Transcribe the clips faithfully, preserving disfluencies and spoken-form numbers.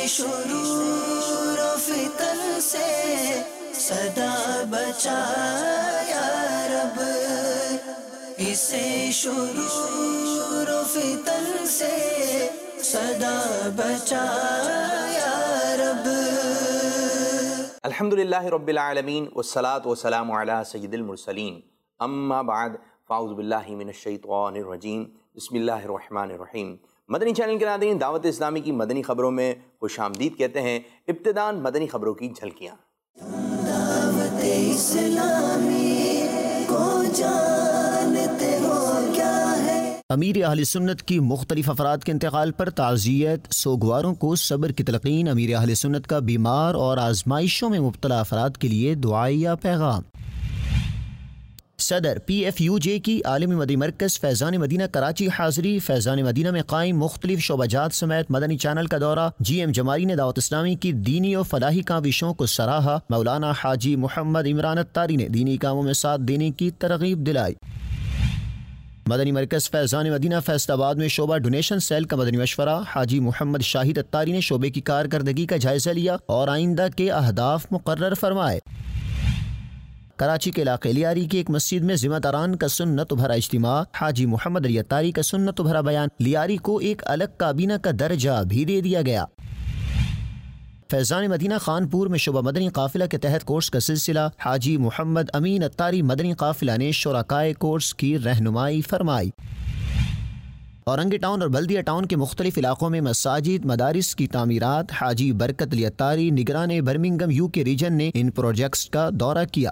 شرور و فتن سے صدا بچا یا رب، اسے شرور و فتن سے صدا بچا یا رب۔ الحمدللہ رب العالمین والصلاة والسلام علی سید المرسلین، اما بعد فاعوذ باللہ من الشیطان الرجیم، بسم اللہ الرحمن الرحیم۔ مدنی چینل کے ناظرین، دعوت اسلامی کی مدنی خبروں میں خوش آمدید کہتے ہیں۔ ابتداءً مدنی خبروں کی جھلکیاں۔ دعوت اسلامی کو جانتے ہو کیا ہے؟ امیر اہل سنت کی مختلف افراد کے انتقال پر تعزیت، سوگواروں کو صبر کی تلقین۔ امیر اہل سنت کا بیمار اور آزمائشوں میں مبتلا افراد کے لیے دعائیہ پیغام۔ صدر پی ایف یو جے کی عالمی مدنی مرکز فیضان مدینہ کراچی حاضری۔ فیضان مدینہ میں قائم مختلف شعبہ جات سمیت مدنی چینل کا دورہ۔ جی ایم جماری نے دعوت اسلامی کی دینی و فلاحی کاوشوں کو سراہا۔ مولانا حاجی محمد عمران اتاری نے دینی کاموں میں ساتھ دینے کی ترغیب دلائی۔ مدنی مرکز فیضان مدینہ فیصل آباد میں شعبہ ڈونیشن سیل کا مدنی مشورہ۔ حاجی محمد شاہد اتاری نے شعبے کی کارکردگی کا جائزہ لیا اور آئندہ کے اہداف مقرر فرمائے۔ کراچی کے علاقے لیاری کی ایک مسجد میں ذمہ داران کا سنت بھرا اجتماع۔ حاجی محمد علی اتاری کا سنت بھرا بیان۔ لیاری کو ایک الگ کابینہ کا درجہ بھی دے دیا گیا۔ فیضان مدینہ خانپور میں شعبہ مدنی قافلہ کے تحت کورس کا سلسلہ۔ حاجی محمد امین اتاری مدنی قافلہ نے شرکائے کورس کی رہنمائی فرمائی۔ اورنگی ٹاؤن اور بلدیہ ٹاؤن کے مختلف علاقوں میں مساجد مدارس کی تعمیرات۔ حاجی برکت علی اتاری نگران برمنگم یو کے ریجن نے ان پروجیکٹس کا دورہ کیا۔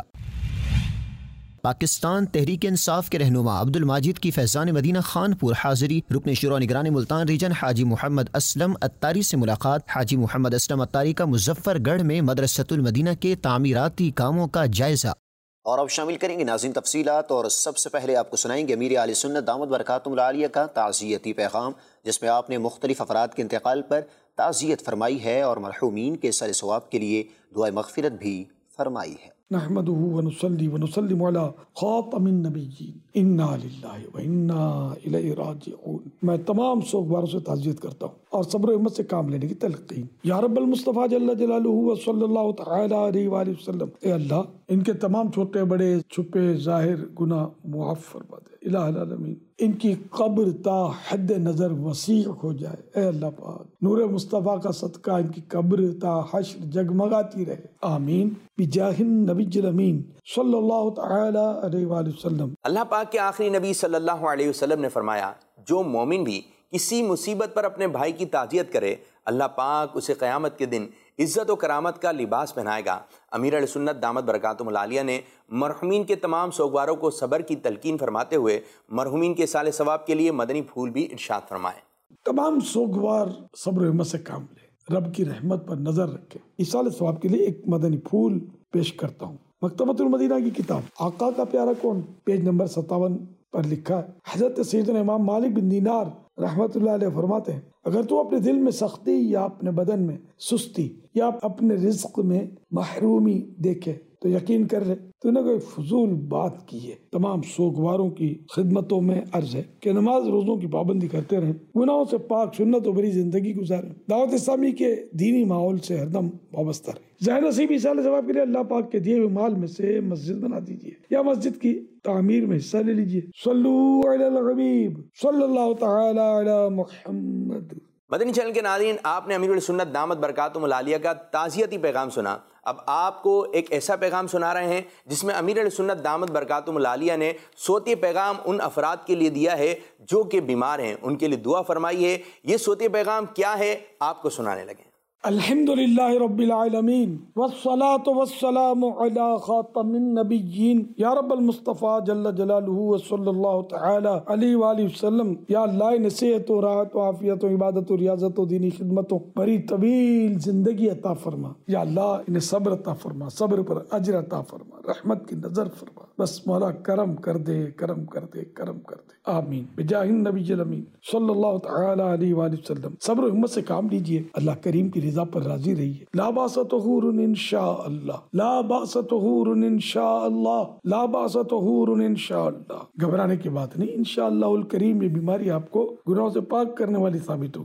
پاکستان تحریک انصاف کے رہنما عبد الماجد کی فیضان مدینہ خانپور حاضری۔ رکن شورا نگران ملتان ریجن حاجی محمد اسلم اتاری سے ملاقات۔ حاجی محمد اسلم اتاری کا مظفر گڑھ میں مدرسۃ المدینہ کے تعمیراتی کاموں کا جائزہ۔ اور اب شامل کریں گے ناظرین تفصیلات، اور سب سے پہلے آپ کو سنائیں گے امیر اہل سنت دامت برکاتہم العالیہ کا تعزیتی پیغام، جس میں آپ نے مختلف افراد کے انتقال پر تعزیت فرمائی ہے اور مرحومین کے سر ثواب کے لیے دعائے مغفرت بھی فرمائی ہے۔ نحمدہ ونصلی ونسلم علی خاتم النبیین، انا للہ و انا الیہ راجعون۔ میں تمام سوگواروں سے تعزیت کرتا ہوں اور صبر و ہمت سے کام لینے کی تلقین۔ یا رب المصطفیٰ جل جلالہ و صلی اللہ تعالی علیہ وآلہ وسلم، اے اللہ ان کے تمام چھوٹے بڑے چھپے ظاہر گناہ معاف فرما دے۔ الہ العالمین ان کی قبر تا حد نظر وسیع ہو جائے۔ اے اللہ پاک نور مصطفیٰ کا صدقہ ان کی قبر تا حشر جگمگاتی رہے، آمین بجاہ النبی الامین صلی اللہ تعالی علیہ وآلہ وسلم۔ اللہ پاک کے آخری نبی صلی اللہ علیہ وسلم نے فرمایا، جو مومن بھی کسی مصیبت پر اپنے بھائی کی تعزیت کرے، اللہ پاک اسے قیامت کے دن عزت و کرامت کا لباس پہنائے گا۔ امیر اہل سنت دامت برکاتہم العالیہ نے مرحومین کے تمام سوگواروں کو صبر کی تلقین فرماتے ہوئے مرحومین کے سال ثواب کے لیے مدنی پھول بھی ارشاد فرمائے۔ تمام سوگوار صبر و ہمت سے کام لے، رب کی رحمت پر نظر رکھے۔ اس سال ثواب کے لیے ایک مدنی پھول پیش کرتا ہوں۔ مکتبۃ المدینہ کی کتاب آقا کا پیارا کون، پیج نمبر ستاون پر لکھا ہے، حضرت سیدنا امام مالک بن دینار رحمت اللہ علیہ فرماتے ہیں، اگر تو اپنے دل میں سختی یا اپنے بدن میں سستی یا اپنے رزق میں محرومی دیکھے تو یقین کر لے تو نے کوئی فضول بات کی ہے۔ تمام سوگواروں کی خدمتوں میں عرض ہے کہ نماز روزوں کی پابندی کرتے رہیں، گناہوں سے پاک سنت و بری زندگی گزاریں، دعوت اسلامی کے دینی ماحول سے ہردم وابستہ رہیں۔ ظاہر نصیب اس سال ثواب کے لیے اللہ پاک کے دیے ہوئے مال میں سے مسجد بنا دیجیے یا مسجد کی تعمیر میں حصہ لے لیجیے۔ صلو علی الحبیب صلی اللہ تعالی علی محمد۔ مدنی چینل کے ناظرین، آپ نے امیر السنت دامت برکاتہم العالیہ کا تعزیتی پیغام سنا۔ اب آپ کو ایک ایسا پیغام سنا رہے ہیں جس میں امیر السنت دامت برکاتہم العالیہ نے صوتی پیغام ان افراد کے لیے دیا ہے جو کہ بیمار ہیں، ان کے لیے دعا فرمائی ہے۔ یہ صوتی پیغام کیا ہے، آپ کو سنانے لگے۔ الحمدللہ رب العالمین والصلاة والسلام علی خاتم النبیین یا رب المصطفیٰ جل جلالہ وصلی اللہ تعالی علیہ وآلہ وسلم۔ یا اللہ نصیحت و راحت و عافیت و عبادت و ریاضت و دینی خدمتوں بڑی طویل زندگی عطا فرما۔ یا اللہ انہیں صبر عطا فرما، صبر پر اجر عطا فرما، رحمت کی نظر فرما۔ بس مولا کرم کر دے، کرم کر دے، کرم کر دے، آمین بجاہ النبی الامین صلی اللہ تعالی علیہ وآلہ وسلم۔ صبر و ہمت سے کام لیجئے، اللہ کریم کی رضا پر راضی رہیے۔ لا باس طہور انشاء اللہ، لا باس طہور انشاء اللہ، لا باس طہور انشاء اللہ۔ گھبرانے کی بات نہیں، انشاءاللہ الکریم یہ بیماری آپ کو گناہوں سے پاک کرنے والی ثابت ہوگی۔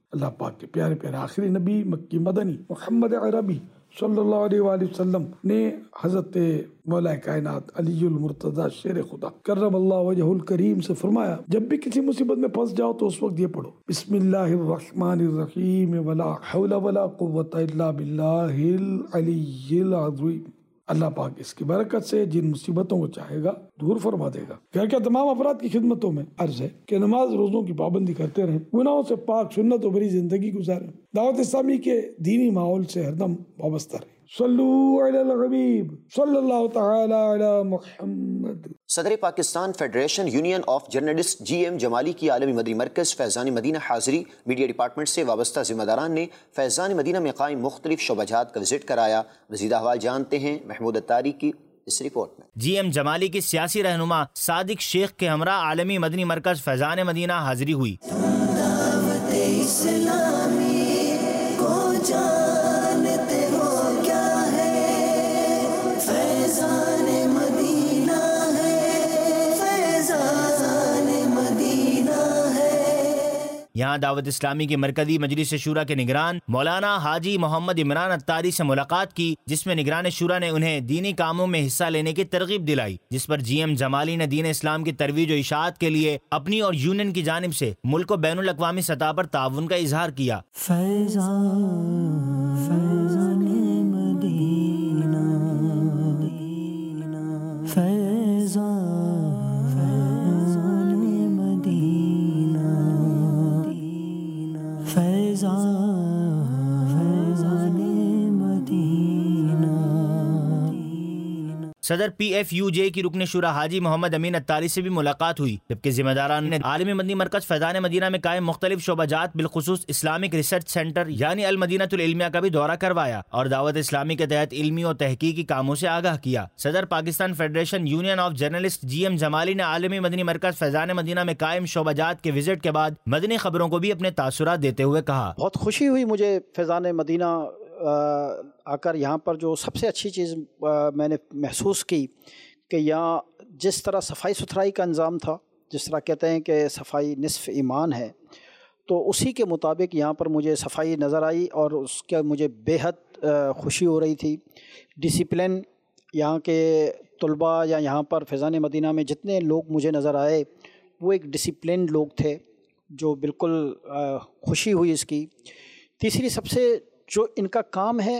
اللہ پاک کے پیارے پیارے آخری نبی مکی مدنی محمد عربی صلی اللہ علیہ وآلہ وسلم نے حضرت مولا کائنات علی المرتضی شیر خدا کرم اللہ وجہ الکریم سے فرمایا جب بھی کسی مصیبت میں پھنس جاؤ تو اس وقت یہ پڑھو بسم اللہ الرحمن الرحیم ولا حول ولا قوة الا باللہ العلی العظیم. اللہ پاک اس کی برکت سے جن مصیبتوں کو چاہے گا دور فرما دے گا. گھر کے تمام افراد کی خدمتوں میں عرض ہے کہ نماز روزوں کی پابندی کرتے رہیں, گناہوں سے پاک سنت و بری زندگی گزاریں, دعوت اسلامی کے دینی ماحول سے ہردم وابستہ رہیں. صلو علی الحبیب صلی اللہ تعالی علی محمد. صدر Pakistan federation union of journalist G M Jamali کی عالمی مدنی مرکز فیضان مدینہ حاضری میڈیا ڈپارٹمنٹ سے وابستہ ذمہ داران نے فیضان مدینہ میں قائم مختلف شعبہ جات کا وزٹ کرایا. مزید احوال جانتے ہیں محمود اتاری کی اس رپورٹ میں. جی ایم جمالی کی سیاسی رہنما صادق شیخ کے ہمراہ عالمی مدنی مرکز فیضان مدینہ حاضری ہوئی. دعوت اسلامی کو جانتے ہو کیا ہے, فیضان مدینہ ہے, فیضان مدینہ ہے. یہاں دعوت اسلامی کی مرکزی مجلس شورا کے نگران مولانا حاجی محمد عمران اتاری سے ملاقات کی, جس میں نگران شورا نے انہیں دینی کاموں میں حصہ لینے کی ترغیب دلائی, جس پر جی ایم جمالی نے دین اسلام کی ترویج و اشاعت کے لیے اپنی اور یونین کی جانب سے ملک و بین الاقوامی سطح پر تعاون کا اظہار کیا. فیضان فیضان مدینہ فیضان فیضان مدینہ فیضان فیضان مدینہ. صدر پی ایف یو جے کی رکن شورا حاجی محمد امین اتاری سے بھی ملاقات ہوئی, جبکہ ذمہ داران نے عالمی مدنی مرکز فیضان مدینہ میں قائم مختلف شعبہ جات بالخصوص اسلامک ریسرچ سینٹر یعنی المدینہ العلمیہ کا بھی دورہ کروایا اور دعوت اسلامی کے تحت علمی اور تحقیقی کاموں سے آگاہ کیا. صدر Pakistan federation union of journalist G M Jamali نے عالمی مدنی مرکز فیضان مدینہ میں قائم شعبہ جات کے وزٹ کے بعد مدنی خبروں کو بھی اپنے تاثرات دیتے ہوئے کہا, بہت خوشی ہوئی مجھے فیضان مدینہ آ کر. یہاں پر جو سب سے اچھی چیز میں نے محسوس کی کہ یہاں جس طرح صفائی ستھرائی کا انظام تھا, جس طرح کہتے ہیں کہ صفائی نصف ایمان ہے, تو اسی کے مطابق یہاں پر مجھے صفائی نظر آئی اور اس کے مجھے بے حد خوشی ہو رہی تھی. ڈسپلن یہاں کے طلباء یا یہاں پر فیضان مدینہ میں جتنے لوگ مجھے نظر آئے وہ ایک ڈسپلن لوگ تھے, جو بالکل خوشی ہوئی اس کی. تیسری سب سے جو ان کا کام ہے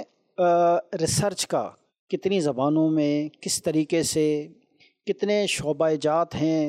ریسرچ کا, کتنی زبانوں میں کس طریقے سے کتنے شعبہ جات ہیں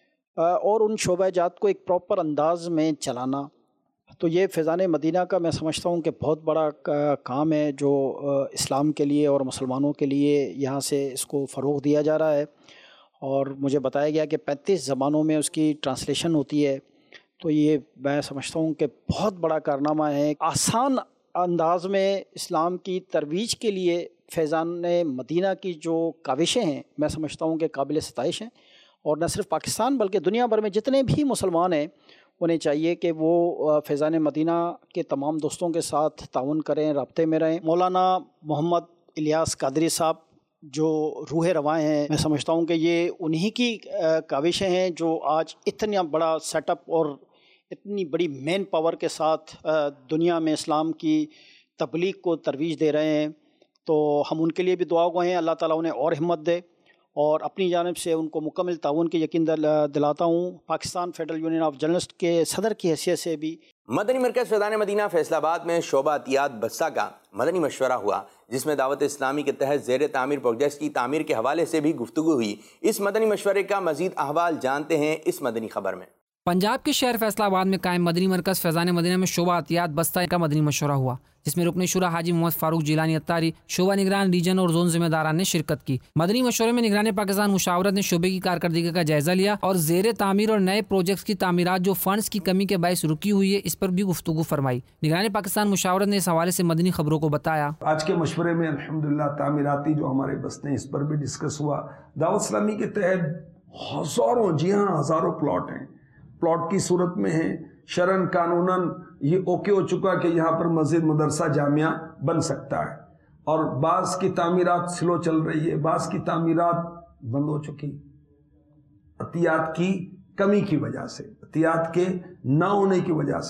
اور ان شعبہ جات کو ایک پراپر انداز میں چلانا, تو یہ فیضان مدینہ کا میں سمجھتا ہوں کہ بہت بڑا کام ہے جو اسلام کے لیے اور مسلمانوں کے لیے یہاں سے اس کو فروغ دیا جا رہا ہے. اور مجھے بتایا گیا کہ پینتیس زبانوں میں اس کی ٹرانسلیشن ہوتی ہے, تو یہ میں سمجھتا ہوں کہ بہت بڑا کارنامہ ہے. آسان انداز میں اسلام کی ترویج کے لیے فیضان مدینہ کی جو کاوشیں ہیں میں سمجھتا ہوں کہ قابل ستائش ہیں, اور نہ صرف پاکستان بلکہ دنیا بھر میں جتنے بھی مسلمان ہیں انہیں چاہیے کہ وہ فیضان مدینہ کے تمام دوستوں کے ساتھ تعاون کریں, رابطے میں رہیں. مولانا محمد الیاس قادری صاحب جو روح رواں ہیں, میں سمجھتا ہوں کہ یہ انہی کی کاوشیں ہیں جو آج اتنا بڑا سیٹ اپ اور اتنی بڑی مین پاور کے ساتھ دنیا میں اسلام کی تبلیغ کو ترویج دے رہے ہیں. تو ہم ان کے لیے بھی دعا گوئے ہیں, اللہ تعالیٰ انہیں اور ہمت دے, اور اپنی جانب سے ان کو مکمل تعاون کی یقین دلاتا ہوں. Pakistan federal union of journalist کے صدر کی حیثیت سے بھی مدنی مرکز فیضان مدینہ فیصل آباد میں شعبہ عطیات بستہ کا مدنی مشورہ ہوا, جس میں دعوت اسلامی کے تحت زیر تعمیر پروجیکٹس کی تعمیر کے حوالے سے بھی گفتگو ہوئی. اس مدنی مشورے کا مزید احوال جانتے ہیں اس مدنی خبر میں. پنجاب کے شہر فیصل آباد میں قائم مدنی مرکز فیضان مدینہ میں شعبہ عطیات بستہ کا مدنی مشورہ ہوا, جس میں رکن شورا حاجی محمد فاروق جیلانی اتاری, شعبہ نگران ریجن اور زون ذمہ داران نے شرکت کی. مدنی مشورے میں نگران پاکستان مشاورت نے شعبے کی کارکردگی کا جائزہ لیا اور زیر تعمیر اور نئے پروجیکٹس کی تعمیرات جو فنڈز کی کمی کے باعث رکی ہوئی ہے اس پر بھی گفتگو فرمائی. نگران پاکستان مشاورت نے اس حوالے سے مدنی خبروں کو بتایا. آج کے مشورے میں الحمدللہ تعمیراتی جو ہمارے بستے ہیں اس پر بھی ڈسکس ہوا. دعوت اسلامی کے تحت ہزاروں جی ہاں ہزاروں پلاٹ ہیں, پلاٹ کی صورت میں ہیں, شرعن قانوناً یہ اوکے ہو چکا کہ یہاں پر مسجد مدرسہ جامعہ بن سکتا ہے, اور بعض کی تعمیرات سلو چل رہی ہے, بعض کی تعمیرات بند ہو چکی عطیات کی کمی کی وجہ سے, عطیات کے نہ ہونے کی وجہ سے.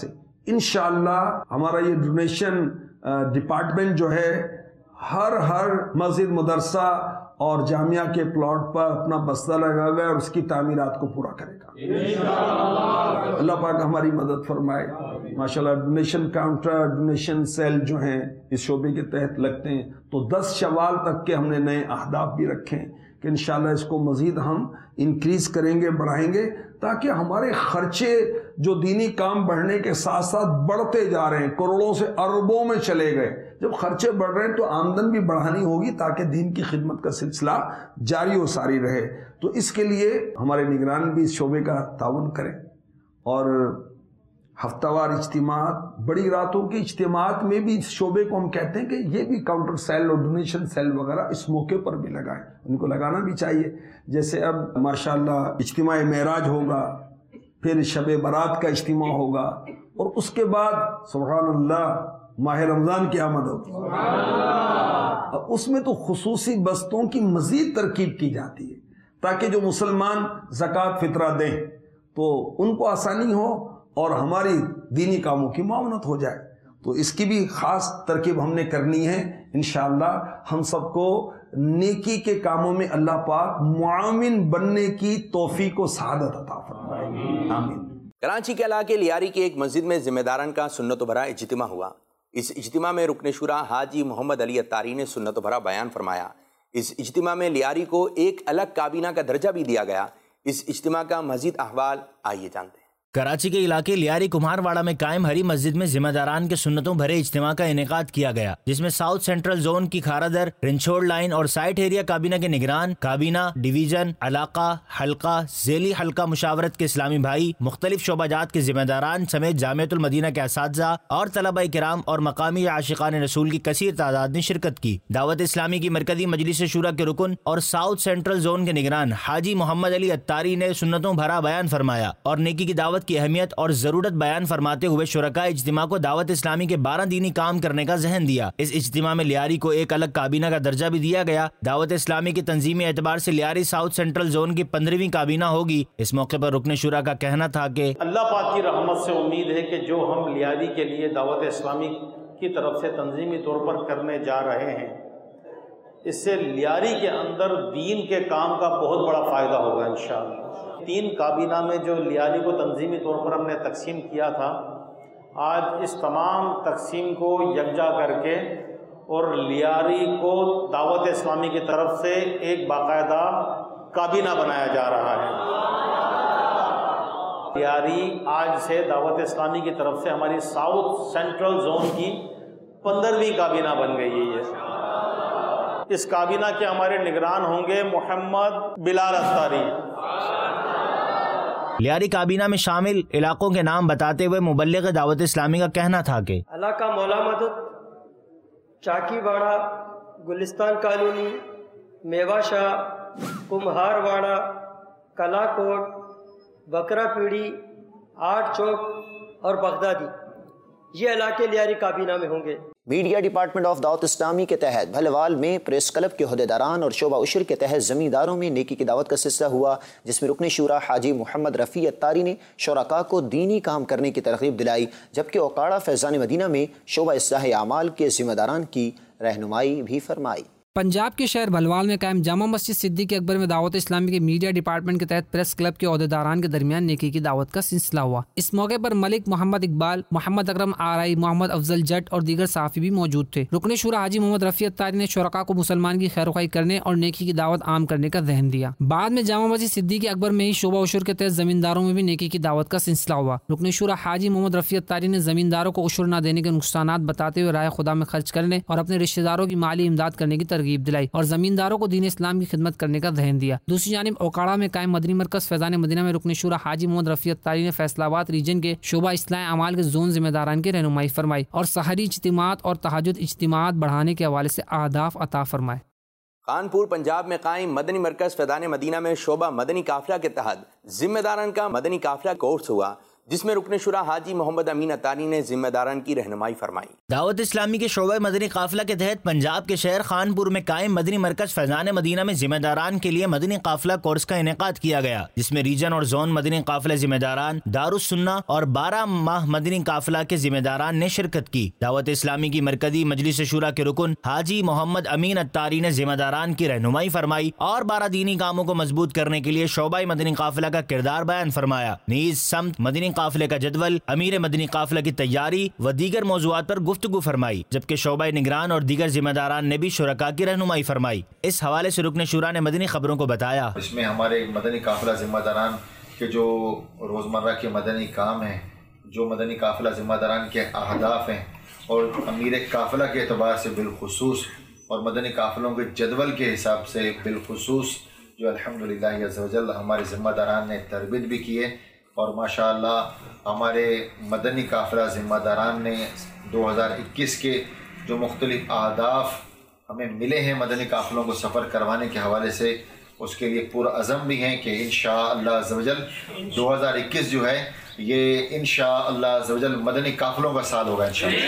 انشاءاللہ ہمارا یہ ڈونیشن ڈپارٹمنٹ جو ہے ہر ہر مسجد مدرسہ اور جامعہ کے پلاٹ پر اپنا بستہ لگا گا اور اس کی تعمیرات کو پورا کرے گا. اللہ پاک ہماری مدد فرمائے. ماشاءاللہ ڈونیشن کاؤنٹر ڈونیشن سیل جو ہیں اس شعبے کے تحت لگتے ہیں. تو دس شوال تک کے ہم نے نئے اہداف بھی رکھے ہیں کہ انشاءاللہ اس کو مزید ہم انکریز کریں گے، بڑھائیں گے، تاکہ ہمارے خرچے جو دینی کام بڑھنے کے ساتھ ساتھ بڑھتے جا رہے ہیں، کروڑوں سے اربوں میں چلے گئے. جب خرچے بڑھ رہے ہیں تو آمدن بھی بڑھانی ہوگی تاکہ دین کی خدمت کا سلسلہ جاری و ساری رہے. تو اس کے لیے ہمارے نگران بھی اس شعبے کا تعاون کریں. اور ہفتہ وار اجتماعات، بڑی راتوں کے اجتماعات میں بھی اس شعبے کو ہم کہتے ہیں کہ یہ بھی کاؤنٹر سیل اور ڈونیشن سیل وغیرہ اس موقع پر بھی لگائیں. ان کو لگانا بھی چاہیے. جیسے اب ماشاءاللہ اجتماع معراج ہوگا، پھر شب برات کا اجتماع ہوگا، اور اس کے بعد سبحان اللہ ماہ رمضان کی آمد ہوتی ہے. اب اس میں تو خصوصی بستوں کی مزید ترکیب کی جاتی ہے تاکہ جو مسلمان زکوٰۃ فطرہ دیں تو ان کو آسانی ہو اور ہماری دینی کاموں کی معاونت ہو جائے. تو اس کی بھی خاص ترکیب ہم نے کرنی ہے. انشاءاللہ ہم سب کو نیکی کے کاموں میں اللہ پاک معاون بننے کی توفیق و سعادت عطا فرمائے. آمین. کراچی کے علاقے لیاری کی ایک مسجد میں ذمہ داران کا سنت و بھرا اجتماع ہوا. اس اجتماع میں رکن شورا حاجی محمد علی اتاری نے سنت و بھرا بیان فرمایا. اس اجتماع میں لیاری کو ایک الگ کابینہ کا درجہ بھی دیا گیا. اس اجتماع کا مزید احوال آئیے جانتے ہیں. کراچی کے علاقے لیاری کمہار واڑہ میں قائم ہری مسجد میں ذمہ داران کے سنتوں بھرے اجتماع کا انعقاد کیا گیا، جس میں ساؤتھ سینٹرل زون کی کھارا در، رنچوڑ لائن اور سائٹ ایریا کابینہ کے نگران، کابینہ، ڈویژن، علاقہ، حلقہ، ذیلی حلقہ مشاورت کے اسلامی بھائی، مختلف شعبہ جات کے ذمہ داران سمیت جامعۃ المدینہ کے اساتذہ اور طلبہ کرام اور مقامی عاشقان رسول کی کثیر تعداد نے شرکت کی. دعوت اسلامی کی مرکزی مجلس شورا کے رکن اور ساؤتھ سینٹرل زون کے نگران حاجی محمد علی اتاری نے سنتوں بھرا بیان فرمایا اور نیکی کی دعوت کی اہمیت اور ضرورت بیان فرماتے ہوئے شرکاء اجتماع کو دعوت اسلامی کے بارہ دینی کام کرنے کا ذہن دیا. اس اجتماع میں لیاری کو ایک الگ کابینہ کا درجہ بھی دیا گیا. دعوت اسلامی کی تنظیمی اعتبار سے لیاری ساؤتھ سینٹرل زون کی پندرہویں کابینہ ہوگی. اس موقع پر رکن شورا کا کہنا تھا کہ اللہ پاک کی رحمت سے امید ہے کہ جو ہم لیاری کے لیے دعوت اسلامی کی طرف سے تنظیمی طور پر کرنے جا رہے ہیں، اس سے لیاری کے اندر دین کے کام کا بہت بڑا فائدہ ہوگا انشاءاللہ. تین کابینہ میں جو لیاری کو تنظیمی طور پر ہم نے تقسیم کیا تھا، آج اس تمام تقسیم کو یکجا کر کے اور لیاری کو دعوت اسلامی کی طرف سے ایک باقاعدہ کابینہ بنایا جا رہا ہے. لیاری آج سے دعوت اسلامی کی طرف سے ہماری ساؤتھ سینٹرل زون کی پندرہویں کابینہ بن گئی ہے. یہ اس کابینہ کے ہمارے نگران ہوں گے محمد بلال اتاری. لیاری کابینہ میں شامل علاقوں کے نام بتاتے ہوئے مبلغ دعوت اسلامی کا کہنا تھا کہ علاقہ مولا مدد، چاکی واڑہ، گلستان کالونی، میوا شاہ، کمہار واڑہ، کلا کوٹ، بکرا پیڑی، آٹھ چوک اور بغدادی، یہ علاقے لیاری کابینہ میں ہوں گے. میڈیا ڈپارٹمنٹ آف دعوت اسلامی کے تحت بھلوال میں پریس کلب کے عہدیداران اور شعبہ عشر کے تحت زمینداروں میں نیکی کی دعوت کا سلسلہ ہوا، جس میں رکن شورا حاجی محمد رفیع اتاری نے شرکاء کو دینی کام کرنے کی ترغیب دلائی، جبکہ اوقاڑہ فیضان مدینہ میں شعبہ اصلاح اعمال کے ذمہ داران کی رہنمائی بھی فرمائی. پنجاب کے شہر بھلوال میں قائم جامع مسجد صدیق اکبر میں دعوت اسلامی کے میڈیا ڈپارٹمنٹ کے تحت پریس کلب کے عہدیداران کے درمیان نیکی کی دعوت کا سلسلہ ہوا. اس موقع پر ملک محمد اقبال، محمد اکرم آرائی، محمد افضل جٹ اور دیگر صحافی بھی موجود تھے. رکن شورا حاجی محمد رفیع اتاری نے شرکاء کو مسلمان کی خیر خواہی کرنے اور نیکی کی دعوت عام کرنے کا ذہن دیا. بعد میں جامع مسجد صدیق اکبر میں ہی شعبہ عشر کے تحت زمینداروں میں بھی نیکی کی دعوت کا سلسلہ ہوا. رکن شورا حاجی محمد رفیع اتاری نے زمینداروں کو عشر نہ دینے کے نقصانات بتاتے ہوئے رائے خدا میں خرچ کرنے اور اپنے رشتہ داروں کی مالی امداد کرنے کی ترغیب دلائی اور زمینداروں کو دین اسلام کی خدمت کرنے کا ذہن دیا. دوسری جانب اوقاڑہ میں قائم مدنی مرکز فیضان مدینہ میں رکن شورا حاجی محمد رفیع اتاری نے فیصلہ آباد ریجن کے شعبہ اصلاح اعمال کے زون ذمہ داران کی رہنمائی فرمائی اور سحری اجتماعات اور تہجد اجتماعات بڑھانے کے حوالے سے اہداف عطا فرمائے. کانپور پنجاب میں قائم مدنی مرکز فیضان مدینہ میں شعبہ مدنی قافلہ کے تحت ذمہ داران کا مدنی قافلہ کورس ہوا، جس میں رکن شورا حاجی محمد امین اتاری نے ذمہ داران کی رہنمائی فرمائی۔ دعوت اسلامی کے شعبہ مدنی قافلہ کے تحت پنجاب کے شہر خانپور میں قائم مدنی مرکز فیضان مدینہ میں ذمہ داران کے لیے مدنی قافلہ کورس کا انعقاد کیا گیا، جس میں ریجن اور زون مدنی قافلہ ذمہ داران، دارالسنہ اور بارہ ماہ مدنی قافلہ کے ذمہ داران نے شرکت کی۔ دعوت اسلامی کی مرکزی مجلس شورا کے رکن حاجی محمد امین اتاری نے ذمہ داران کی رہنمائی فرمائی اور بارہ دینی کاموں کو مضبوط کرنے کے لیے شعبہ مدنی قافلہ کا کردار بیان فرمایا۔ نیز سمت مدنی قافلے کا جدول، امیر مدنی قافلہ کی تیاری و دیگر موضوعات پر گفتگو فرمائی، جبکہ شعبہ نگران اور دیگر ذمہ داران نے بھی شرکاء کی رہنمائی فرمائی۔ اس حوالے سے رکن شورا نے مدنی خبروں کو بتایا، اس میں ہمارے مدنی قافلہ ذمہ داران کے جو روزمرہ کے مدنی کام ہیں، جو مدنی قافلہ ذمہ داران کے اہداف ہیں، اور امیر قافلہ کے اعتبار سے بالخصوص اور مدنی قافلوں کے جدول کے حساب سے بالخصوص جو الحمدللہ عز و جل ہمارے ذمہ داران نے تربیت بھی کیے، اور ماشاءاللہ ہمارے مدنی قافلہ ذمہ داران نے دو ہزار اکیس کے جو مختلف اہداف ہمیں ملے ہیں مدنی قافلوں کو سفر کروانے کے حوالے سے، اس کے لیے پرعزم بھی ہیں کہ انشاءاللہ عز و جل دو ہزار اکیس جو ہے یہ انشاءاللہ عز و جل مدنی قافلوں کا سال ہوگا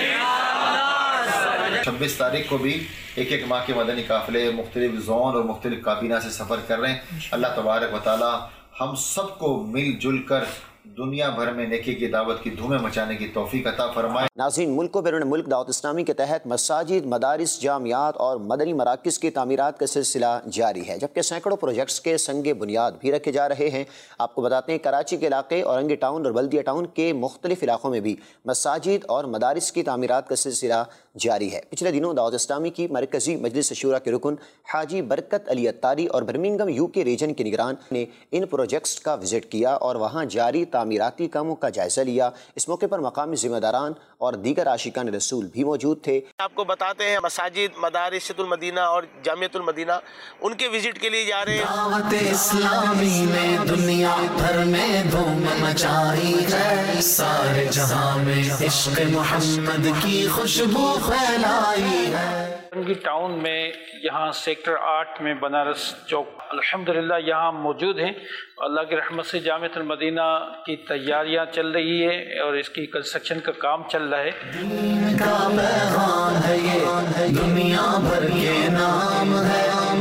انشاءاللہ۔ چھبیس تاریخ کو بھی ایک ایک ماہ کے مدنی قافلے مختلف زون اور مختلف کابینہ سے سفر کر رہے ہیں۔ اللہ تبارک و تعالی ہم سب کو مل جل کر دنیا بھر میں نیکی کی دعوت کی دھومیں مچانے کی توفیق عطا فرمائے۔ ناظرین، ملک و بیرون ملک دعوت اسلامی کے تحت مساجد، مدارس، جامعات اور مدنی مراکز کی تعمیرات کا سلسلہ جاری ہے، جبکہ سینکڑوں پروجیکٹس کے سنگ بنیاد بھی رکھے جا رہے ہیں۔ آپ کو بتاتے ہیں کراچی کے علاقے، اورنگی ٹاؤن اور بلدیہ ٹاؤن کے مختلف علاقوں میں بھی مساجد اور مدارس کی تعمیرات کا سلسلہ جاری ہے۔ پچھلے دنوں دعوت اسلامی کی مرکزی مجلس شورا کے رکن حاجی برکت علی اتاری اور برمنگھم یو کے ریجن کے نگران نے ان پروجیکٹس کا وزٹ کیا اور وہاں جاری تعمیراتی کاموں کا جائزہ لیا۔ اس موقع پر مقامی ذمہ داران اور دیگر عاشقان رسول بھی موجود تھے۔ آپ کو بتاتے ہیں مساجد، مدارس المدینہ اور جامعۃ المدینہ ان کے وزٹ کے لیے جا رہے ہیں۔ دعوت اسلامی نے دنیا بھر میں دھوم مچائی ہے، سارے جہاں میں عشق محمد کی خوشبو پھیلائی ہے۔ اورنگی ٹاؤن میں یہاں سیکٹر آٹھ میں بنارس چوک الحمدللہ یہاں موجود ہیں۔ اللہ کی رحمت سے جامعۃ المدینہ کی تیاریاں چل رہی ہے اور اس کی کنسٹرکشن کا کام چل رہا ہے۔ دین کا پیغام ہے یہ، دنیا بھر کے نام ہے،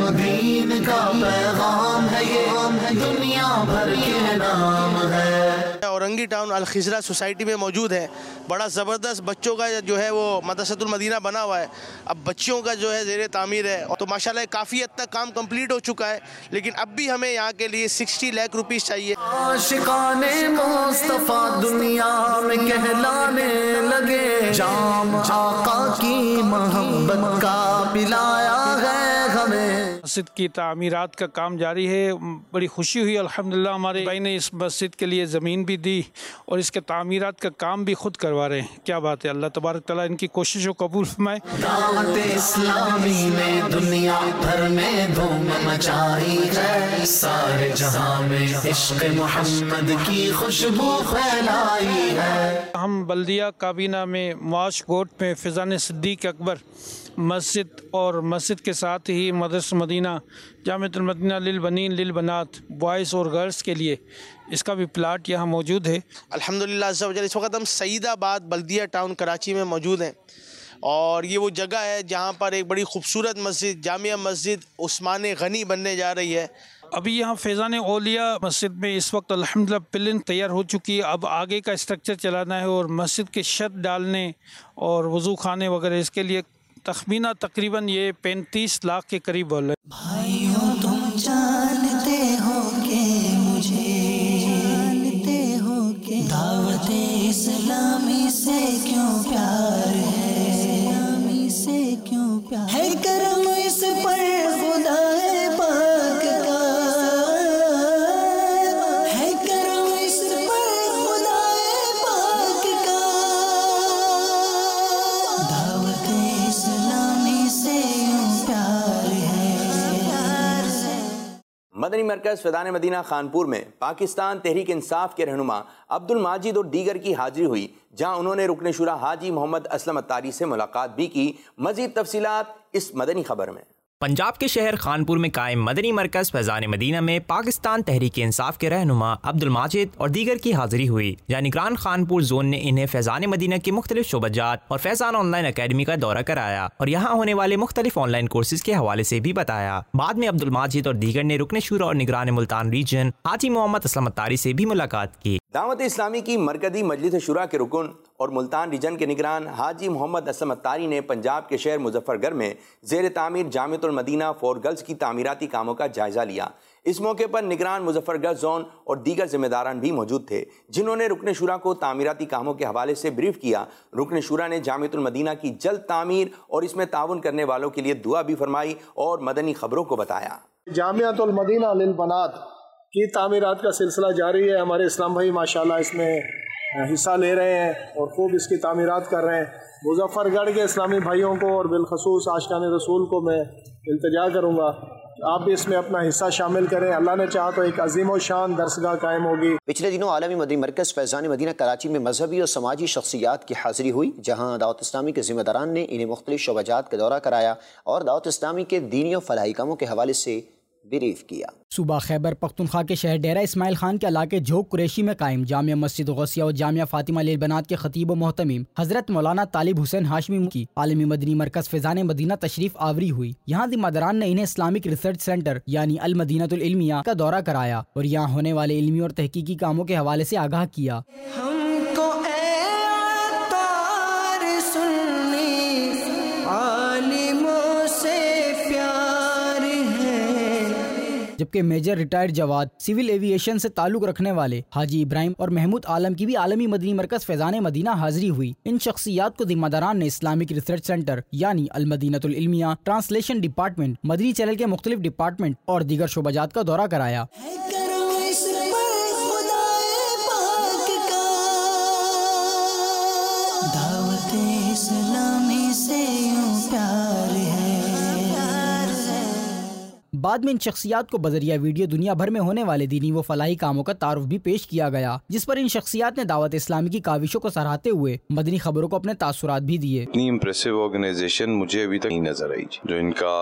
دین کا پیغام ہے یہ، دنیا بھر کے نام ہے۔ اورنگی ٹاؤن الخضرہ سوسائٹی میں موجود ہے، بڑا زبردست بچوں کا جو ہے وہ مدرسۃ المدینہ بنا ہوا ہے، اب بچوں کا جو ہے زیر تعمیر ہے، تو ماشاءاللہ کافی حد تک کام کمپلیٹ ہو چکا ہے، لیکن اب بھی ہمیں یہاں کے لیے سکسٹی لاکھ روپیز چاہیے۔ عاشقان مصطفیٰ دنیا میں کہلانے لگے، جام آقا کی محبت کا پلایا ہے ہمیں۔ مسجد کی تعمیرات کا کام جاری ہے، بڑی خوشی ہوئی الحمدللہ ہمارے بھائی نے اس مسجد کے لیے زمین بھی دی اور اس کے تعمیرات کا کام بھی خود کروا رہے ہیں۔ کیا بات ہے، اللہ تبارک تعالیٰ ان کی کوششوں کو قبول فرمائے۔ دعوت اسلامی نے دنیا بھر میں دھوم مچائی ہے، سارے جہاں میں عشق محمد کی خوشبو پھیلائی ہے۔ ہم بلدیہ کابینہ میں معاش گوٹ میں فیضان صدیق اکبر مسجد اور مسجد کے ساتھ ہی مدرسہ مدینہ جامعۃ المدینہ للبنین للبنات بوائز اور گرلز کے لیے اس کا بھی پلاٹ یہاں موجود ہے۔ الحمدللہ عز و جل اس وقت ہم سعید آباد بلدیہ ٹاؤن کراچی میں موجود ہیں، اور یہ وہ جگہ ہے جہاں پر ایک بڑی خوبصورت مسجد جامعہ مسجد عثمان غنی بننے جا رہی ہے۔ ابھی یہاں فیضان اولیاء مسجد میں اس وقت الحمدللہ پلن تیار ہو چکی ہے، اب آگے کا اسٹرکچر چلانا ہے اور مسجد کے چھت ڈالنے اور وضو خانے وغیرہ اس کے لیے تخمینہ تقریباً یہ پینتیس لاکھ کے قریب بول رہے ہیں۔ بھائیوں تم جانتے ہو کہ مجھے جانتے ہو کہ دعوت اسلامی سے کیوں پیار ہے، اسلامی سے کیوں پیار ہے، کرم اس پر خدا پاک کا ہے، کرم اس پر خدا پاک کا، دعوت اسلامی سے یوں پیار ہے۔ مدنی مرکز فیضان مدینہ خانپور میں پاکستان تحریک انصاف کے رہنما عبد الماجد اور دیگر کی حاضری ہوئی، جہاں انہوں نے رکن شورا حاجی محمد اسلم اتاری سے ملاقات بھی کی۔ مزید تفصیلات اس مدنی خبر میں۔ پنجاب کے شہر خانپور میں قائم مدنی مرکز فیضان مدینہ میں پاکستان تحریک انصاف کے رہنما عبد الماجد اور دیگر کی حاضری ہوئی. جانگران خانپور زون نے انہیں فیضان مدینہ کے مختلف شعبہ جات اور فیضان آن لائن اکیڈمی کا دورہ کرایا اور یہاں ہونے والے مختلف آن لائن کورسز کے حوالے سے بھی بتایا. بعد میں عبد الماجد اور دیگر نے رکن شورا اور نگران ملتان ریجن حاجی محمد اسلم اتاری سے بھی ملاقات کی. دعوت اسلامی کی مرکزی مجلس شورا کے رکن اور ملتان ریجن کے نگران حاجی محمد اسلم اتاری نے پنجاب کے شہر مظفر گڑھ میں زیر تعمیر جامعۃ المدینہ فور گرلز کی تعمیراتی کاموں کا جائزہ لیا. اس موقع پر نگران مظفر گڑھ زون اور دیگر ذمہ داران بھی موجود تھے جنہوں نے رکن شورا کو تعمیراتی کاموں کے حوالے سے بریف کیا. رکن شورا نے جامعۃ المدینہ کی جلد تعمیر اور اس میں تعاون کرنے والوں کے لیے دعا بھی فرمائی اور مدنی خبروں کو بتایا. جامعۃ المدینہ للبنات کی تعمیرات کا سلسلہ جاری ہے. ہمارے اسلام بھائی ماشاءاللہ اس میں حصہ لے رہے ہیں اور خوب اس کی تعمیرات کر رہے ہیں. مظفر گڑھ کے اسلامی بھائیوں کو اور بالخصوص عاشقان رسول کو میں التجا کروں گا آپ بھی اس میں اپنا حصہ شامل کریں. اللہ نے چاہا تو ایک عظیم و شان درسگاہ قائم ہوگی. پچھلے دنوں عالمی مدنی مرکز فیضان مدینہ کراچی میں مذہبی اور سماجی شخصیات کی حاضری ہوئی جہاں دعوت اسلامی کے ذمہ داران نے انہیں مختلف شعبہ جات کا دورہ کرایا اور دعوت اسلامی کے دینی اور فلاحی کاموں کے حوالے سے بریف کیا. صوبہ خیبر پختونخوا کے شہر ڈیرہ اسماعیل خان کے علاقے جھوک قریشی میں قائم جامعہ مسجد غوثیہ اور جامعہ فاطمہ للبنات کے خطیب و محتمم حضرت مولانا طالب حسین ہاشمی کی عالمی مدنی مرکز فیضان مدینہ تشریف آوری ہوئی. یہاں ذمہ داران نے انہیں اسلامک ریسرچ سینٹر یعنی المدینۃ العلمیہ کا دورہ کرایا اور یہاں ہونے والے علمی اور تحقیقی کاموں کے حوالے سے آگاہ کیا. جبکہ major retired Jawad civil aviation سے تعلق رکھنے والے حاجی ابراہیم اور محمود عالم کی بھی عالمی مدنی مرکز فیضان مدینہ حاضری ہوئی. ان شخصیات کو ذمہ داران نے اسلامک ریسرچ سینٹر یعنی المدینۃ العلمیہ، ٹرانسلیشن ڈپارٹمنٹ، مدنی چینل کے مختلف ڈپارٹمنٹ اور دیگر شعبہ جات کا دورہ کرایا. دعوت اسلامی سے یوں پیار ہے. بعد میں ان شخصیات کو بذریعہ ویڈیو دنیا بھر میں ہونے والے دینی و فلاحی کاموں کا تعارف بھی پیش کیا گیا جس پر ان شخصیات نے دعوت اسلامی کی کاوشوں کو سراہتے ہوئے مدنی خبروں کو اپنے تاثرات بھی دیے. اتنی امپریسو آرگنائزیشن مجھے ابھی تک نہیں نظر آئی جو ان کا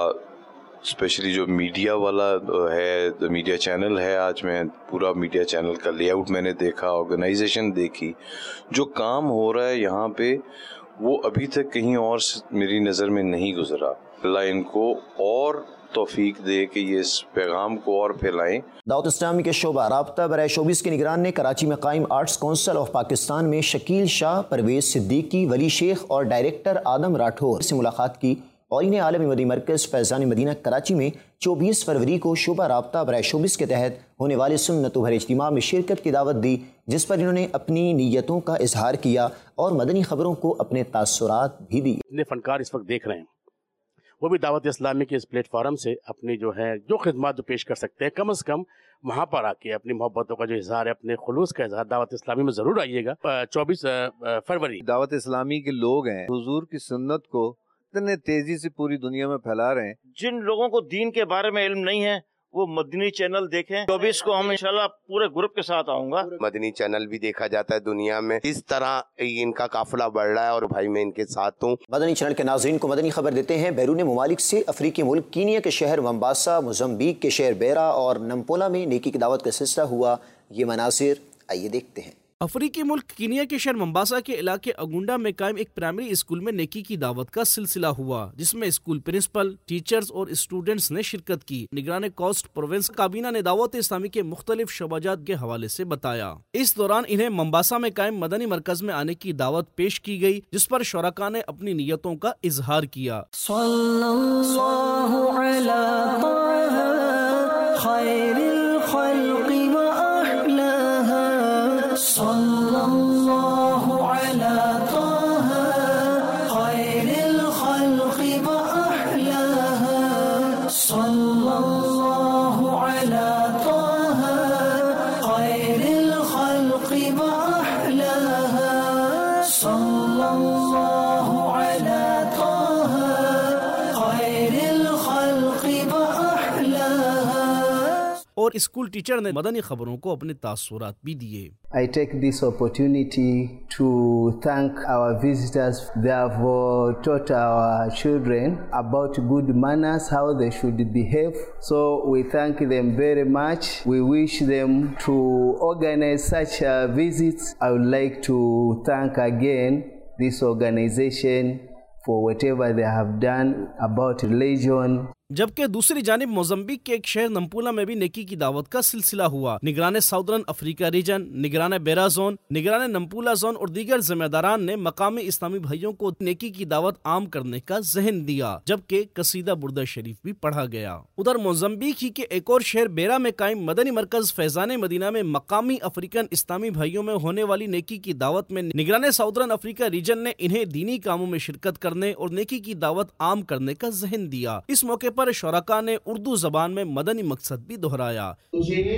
اسپیشلی جو میڈیا والا ہے، میڈیا چینل ہے. آج میں پورا میڈیا چینل کا لے آؤٹ میں نے دیکھا، آرگنائزیشن دیکھی، جو کام ہو رہا ہے یہاں پہ وہ ابھی تک کہیں اور میری نظر میں نہیں گزرا. اللہ ان کو اور توفیق دے کہ یہ اس پیغام کو اور پھیلائیں. دعوت اسلامی کے شعبہ رابطہ برائے شوبز کے نگران نے کراچی میں قائم آرٹس کونسل آف پاکستان میں شکیل شاہ، پرویز صدیقی، ولی شیخ اور ڈائریکٹر آدم راٹھور سے ملاقات کی اور انہیں عالمی مدنی مرکز فیضان مدینہ کراچی میں چوبیس فروری کو شعبہ رابطہ برائے شوبز کے تحت ہونے والے سنت بھر اجتماع میں شرکت کی دعوت دی جس پر انہوں نے اپنی نیتوں کا اظہار کیا اور مدنی خبروں کو اپنے تاثرات بھی دیے. اتنے فنکار اس وقت دیکھ رہے ہیں وہ بھی دعوت اسلامی کے اس پلیٹ فارم سے اپنی جو ہے جو خدمات جو پیش کر سکتے ہیں کم از کم وہاں پر آ کے اپنی محبتوں کا جو اظہار ہے، اپنے خلوص کا اظہار دعوت اسلامی میں ضرور آئیے گا. چوبیس فروری دعوت اسلامی کے لوگ ہیں حضور کی سنت کو اتنے تیزی سے پوری دنیا میں پھیلا رہے ہیں. جن لوگوں کو دین کے بارے میں علم نہیں ہے وہ مدنی چینل دیکھیں. چوبیس کو ہم انشاءاللہ پورے گروپ کے ساتھ آؤں گا. مدنی چینل بھی دیکھا جاتا ہے دنیا میں، اس طرح ان کا قافلہ بڑھ رہا ہے اور بھائی میں ان کے ساتھ ہوں. مدنی چینل کے ناظرین کو مدنی خبر دیتے ہیں. بیرون ممالک سے افریقی ملک کینیا کے شہر ممباسا، موزمبیق کے شہر بیرا اور نمپولا میں نیکی کی دعوت کا سلسلہ ہوا. یہ مناظر آئیے دیکھتے ہیں. افریقی ملک کینیا کے شہر ممباسا کے علاقے اگونڈا میں قائم ایک پرائمری اسکول میں نیکی کی دعوت کا سلسلہ ہوا جس میں اسکول پرنسپل، ٹیچرز اور اسٹوڈنٹس نے شرکت کی. نگران کوسٹ پروونس کابینہ نے دعوت اسلامی کے مختلف شعبہ جات کے حوالے سے بتایا. اس دوران انہیں ممباسا میں قائم مدنی مرکز میں آنے کی دعوت پیش کی گئی جس پر شرکاء نے اپنی نیتوں کا اظہار کیا. صلی اللہ علی خیر الخلق و احلاها صلی اللہ علی طه خیر الخلق و احلاها صلی اللہ علی طه خیر الخلق و احلاها صلی اللہ علی طه خیر الخلق و احلاها. اور اسکول ٹیچر نے مدنی خبروں کو اپنے تاثرات بھی دیے. I take this opportunity to thank our visitors. They have uh, taught our children about good manners, how they should behave. So we thank them very much. We wish them to organize such uh, visits. I would like to thank again this organization for whatever they have done about religion. جبکہ دوسری جانب موزمبیق کے ایک شہر نمپولا میں بھی نیکی کی دعوت کا سلسلہ ہوا. نگران ساؤدرن افریقہ ریجن، نگران بیرا زون، نگران نمپولا زون اور دیگر ذمہ داران نے مقامی اسلامی بھائیوں کو نیکی کی دعوت عام کرنے کا ذہن دیا، جبکہ قصیدہ بردہ شریف بھی پڑھا گیا. ادھر موزمبیق ہی کے ایک اور شہر بیرا میں قائم مدنی مرکز فیضان مدینہ میں مقامی افریقن اسلامی بھائیوں میں ہونے والی نیکی کی دعوت میں نگران ساؤدرن افریقہ ریجن نے انہیں دینی کاموں میں شرکت کرنے اور نیکی کی دعوت عام کرنے کا ذہن دیا. اس موقع پر شرکا نے اردو زبان میں مدنی مقصد بھی دہرایا. مجھے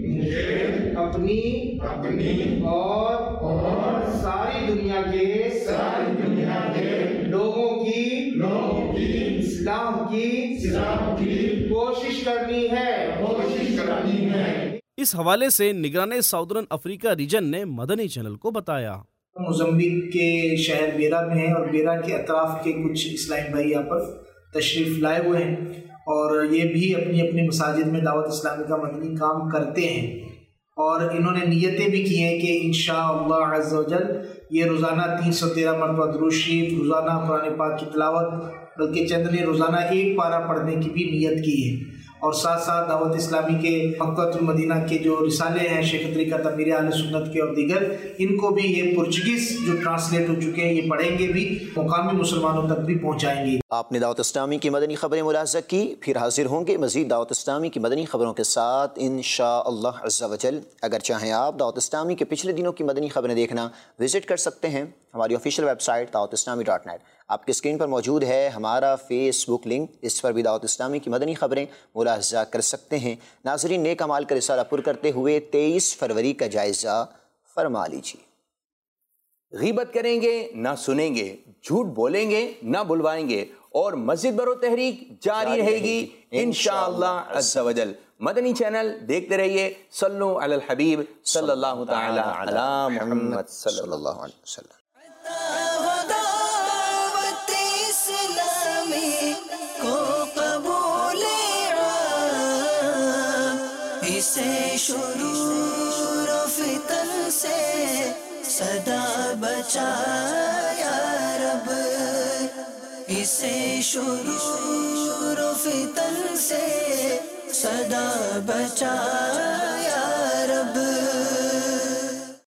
اپنی اپنی اور اور ساری دنیا کے ساری دنیا کے لوگوں کی لوگوں کی اسلام کی اسلام کی کوشش کرنی ہے کوشش کرنی ہے. اس حوالے سے نگران ساؤدرن افریقہ ریجن نے مدنی چینل کو بتایا. موزمبیق کے شہر بیرا میں ہیں اور بیرا کے اطراف کے کچھ اسلامی بھائی یہاں پر تشریف لائے ہوئے ہیں اور یہ بھی اپنی اپنی مساجد میں دعوت اسلامی کا مدنی کام کرتے ہیں اور انہوں نے نیتیں بھی کی ہیں کہ انشاءاللہ عز و جل یہ روزانہ تین سو تیرہ مرتبہ درود شریف، روزانہ قرآن پاک کی تلاوت، بلکہ چند نے روزانہ ایک پارہ پڑھنے کی بھی نیت کی ہے. اور ساتھ ساتھ دعوت اسلامی کے مکۃ المدینہ کے جو رسالے ہیں شیخ طریقت امیر اہل سنت کے اور دیگر، ان کو بھی یہ پرچگیز جو ٹرانسلیٹ ہو چکے ہیں یہ پڑھیں گے بھی، مقامی مسلمانوں تک بھی پہنچائیں گے. آپ نے دعوت اسلامی کی مدنی خبریں ملاحظہ کی، پھر حاضر ہوں گے مزید دعوت اسلامی کی مدنی خبروں کے ساتھ انشاءاللہ عز و جل. اگر چاہیں آپ دعوت اسلامی کے پچھلے دنوں کی مدنی خبریں دیکھنا وزٹ کر سکتے ہیں ہماری آفیشیل ویب سائٹ دعوت اسلامی ڈاٹ نیٹ. آپ کی اسکرین پر موجود ہے ہمارا فیس بک لنک، اس پر بھی دعوت اسلامی کی مدنی خبریں ملاحظہ کر سکتے ہیں. ناظرین، نیک اعمال کا رسالہ پر کرتے ہوئے تیئیس فروری کا جائزہ فرما لیجیے. غیبت کریں گے نہ سنیں گے، جھوٹ بولیں گے نہ بلوائیں گے اور مسجد برو تحریک جاری رہے گی انشاءاللہ عز و جل. مدنی چینل دیکھتے رہیے. صلو علی الحبیب صلی اللہ تعالی علی محمد صلی اللہ علیہ وسلم. اسے شرور و فتن سے صدا بچا یا رب، اسے شرور و فتن سے صدا بچا یا